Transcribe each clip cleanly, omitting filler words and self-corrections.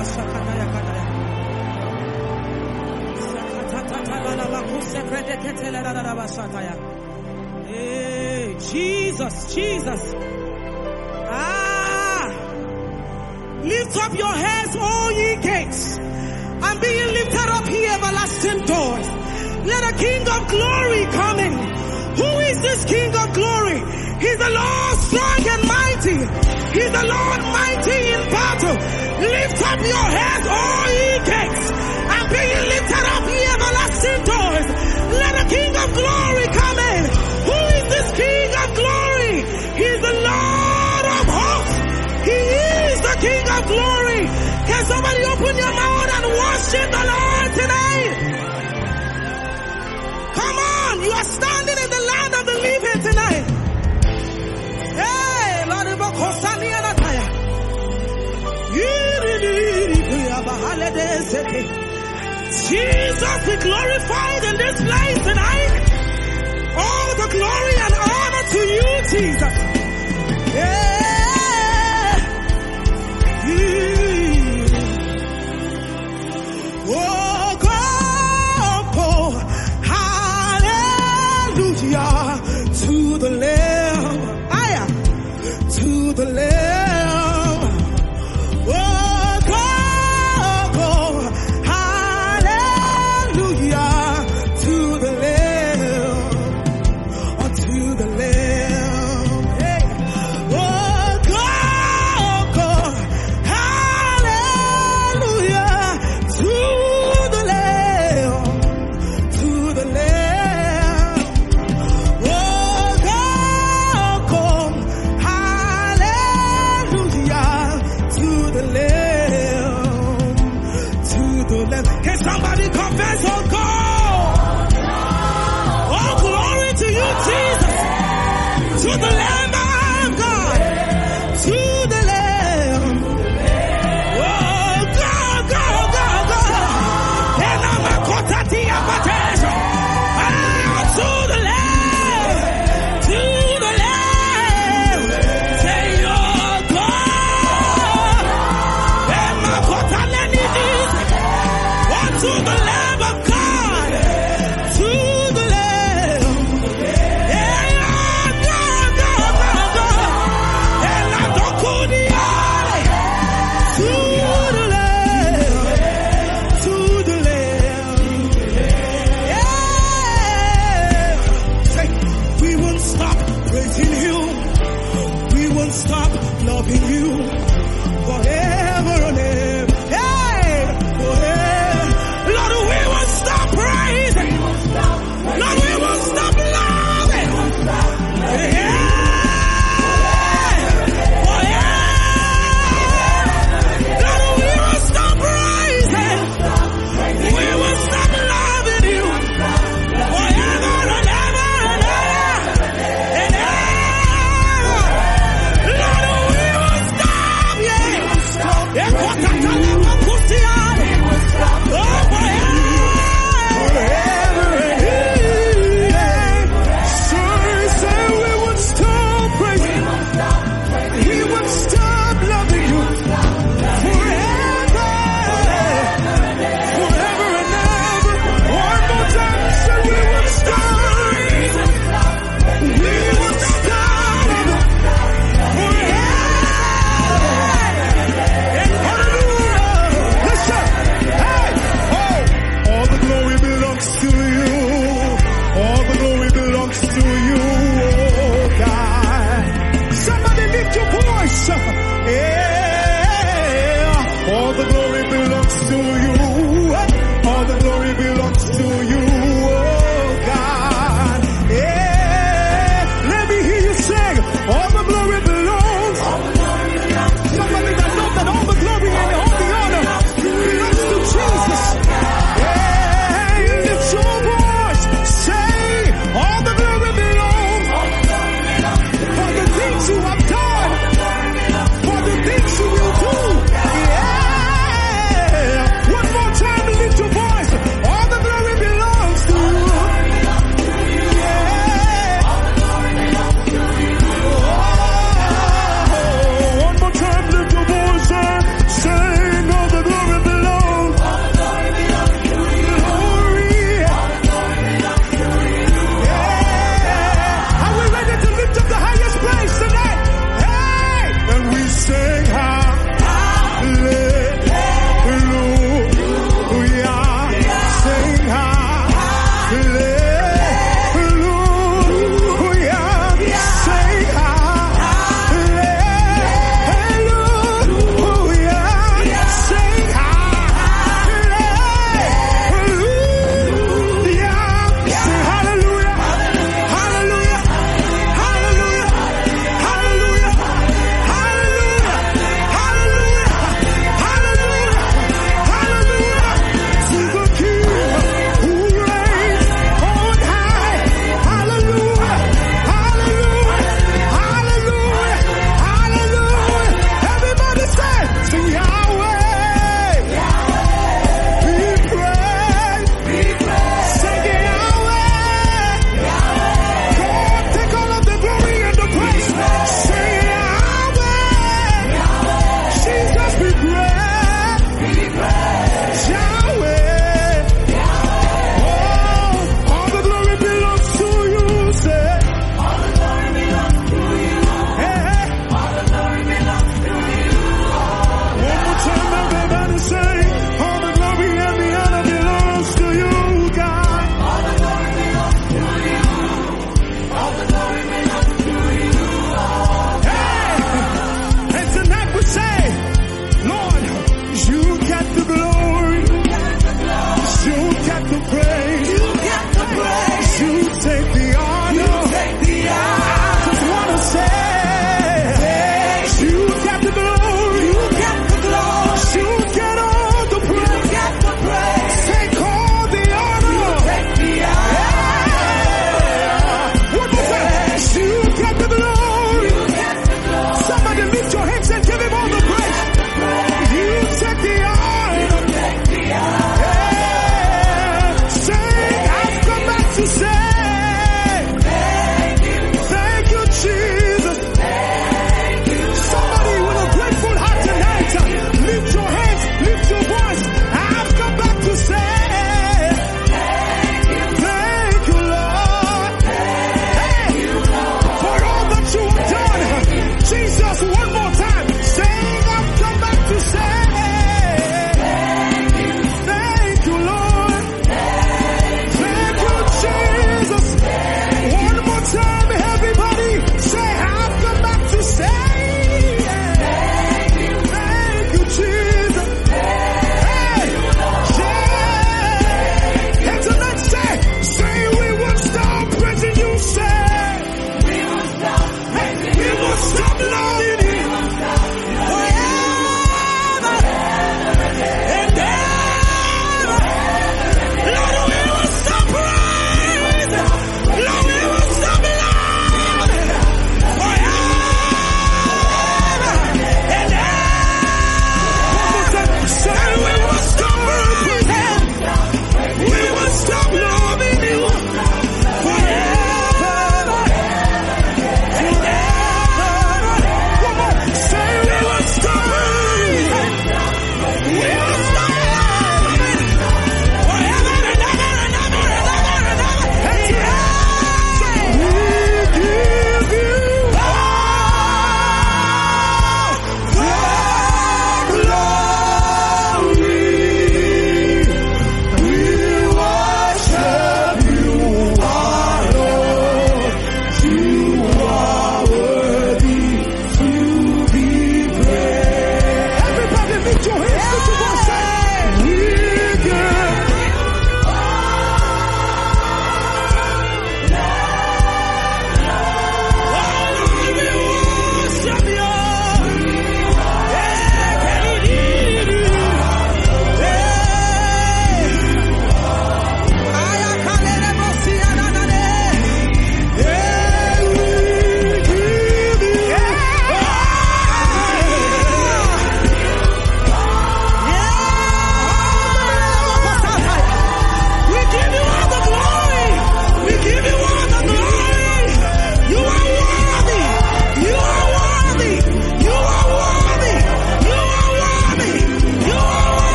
Hey, Jesus, Jesus. Lift up your heads, all ye gates, and be ye lifted up, ye everlasting doors. Let a King of glory come in. Who is this King of glory? He's the Lord strong and mighty. He's the Lord mighty in battle. Lift up your heads, all ye gates, and be ye lifted up, ye everlasting doors. Let a King of glory come in. Who is this King of glory? He's the Lord of hosts. He is the King of glory. Can somebody open your mouth and worship the Lord tonight? Come on, you are standing in the land of the living tonight. Hey, Lord, Jesus be glorified in this place tonight. All the glory and honor to you, Jesus. Yeah. Oh, go, hallelujah to the Lamb, to the Lamb. Oh, go, hallelujah to the Lamb, to the Lamb. Hey. Oh, go, hallelujah to the Lamb, to the Lamb. Oh, go, hallelujah to the Lamb, to the Lamb. Can somebody confess, oh God? Oh, glory to you, Jesus. To the Lamb of God. To the Lamb. Oh, go. And I'm a kotati apatejo. To the Lamb. To the Lamb. Say, oh, God. And my kotaleni Jesus. Oh, to the Lamb of God.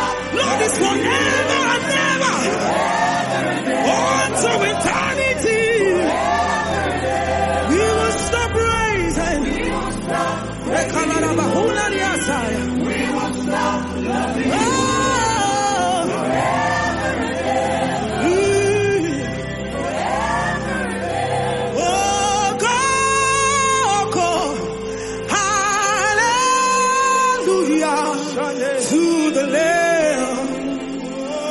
Lord, it's forever and ever. Unto eternity. We will stop praising. We will stop loving. To the Lamb.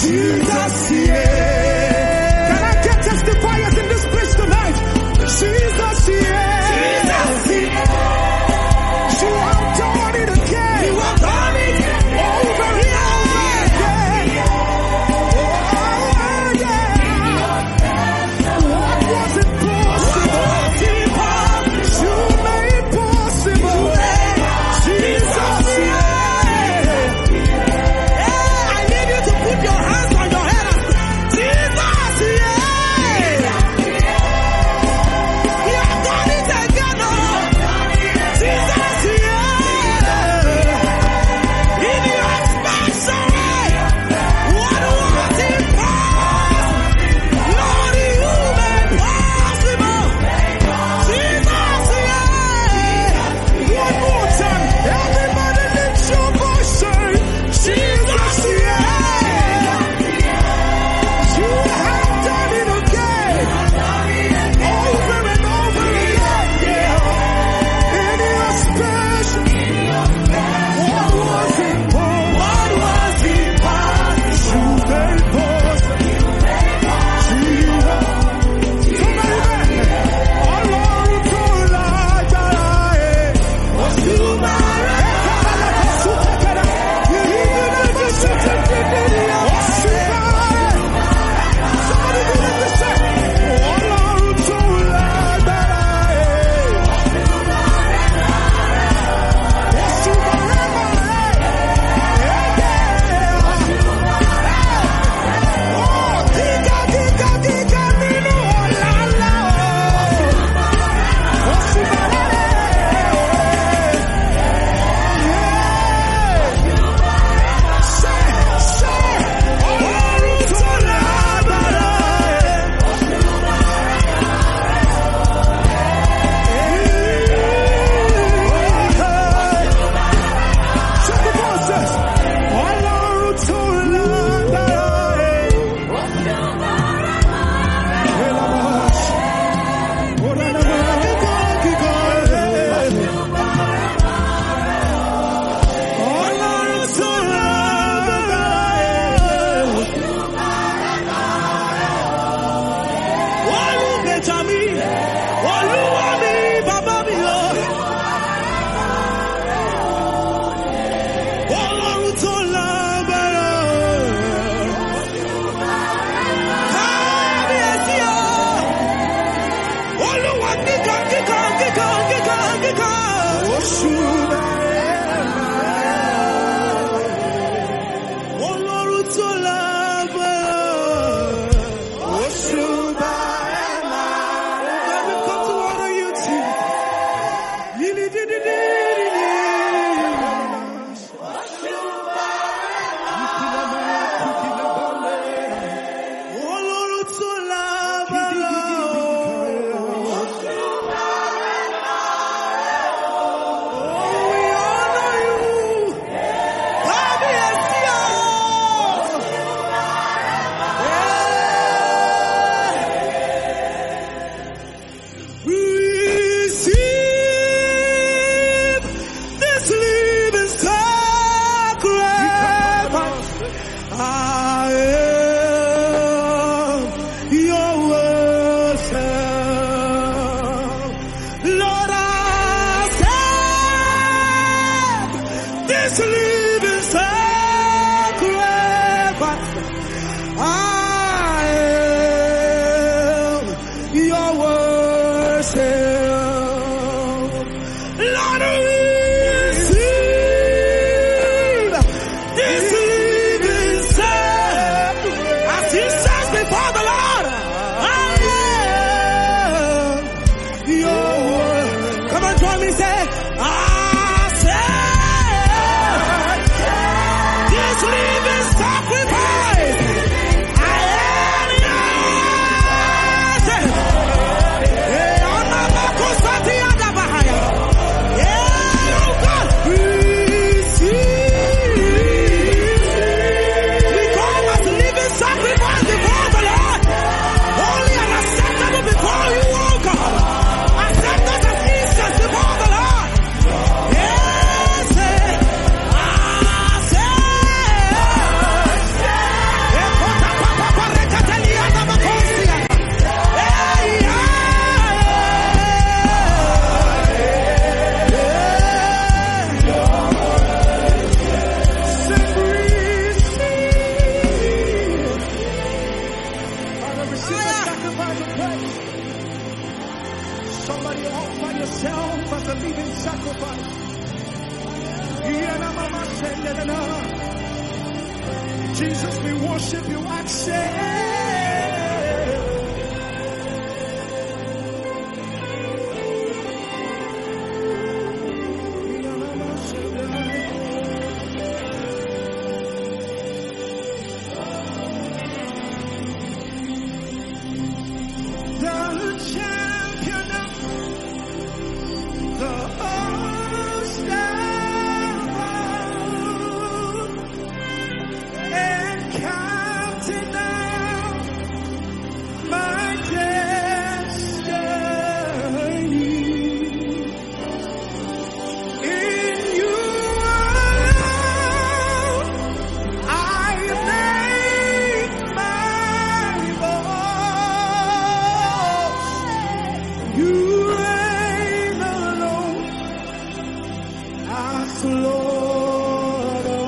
Jesus, yeah. Can I get testifiers in this place tonight? Jesus, yeah. Jesus, yeah. You have done it again. You have done it over and over again. Oh, yeah. What was impossible? You made possible. Jesus, yeah. I need you to put your hands on your head. Jesus, yeah. You have done it again. Jesus, yeah. In your special way. What was impossible? Lord, you made possible. Jesus, yeah. One more time. Everybody lift your voice, say, Jesus, yeah. You have done it again. Over and over again, yeah. In your special. What was impossible? What was impossible? You made possible. Jesus. Somebody there. Ọlọ́run tó lágbára ẹ̀. Òṣùmàrè. Somebody believe this, say, Ọlọ́run tó lágbára ẹ̀. Somebody offer yourself as a living sacrifice. Jesus, we worship you. Accept.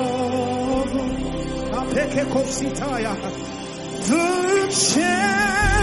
The champion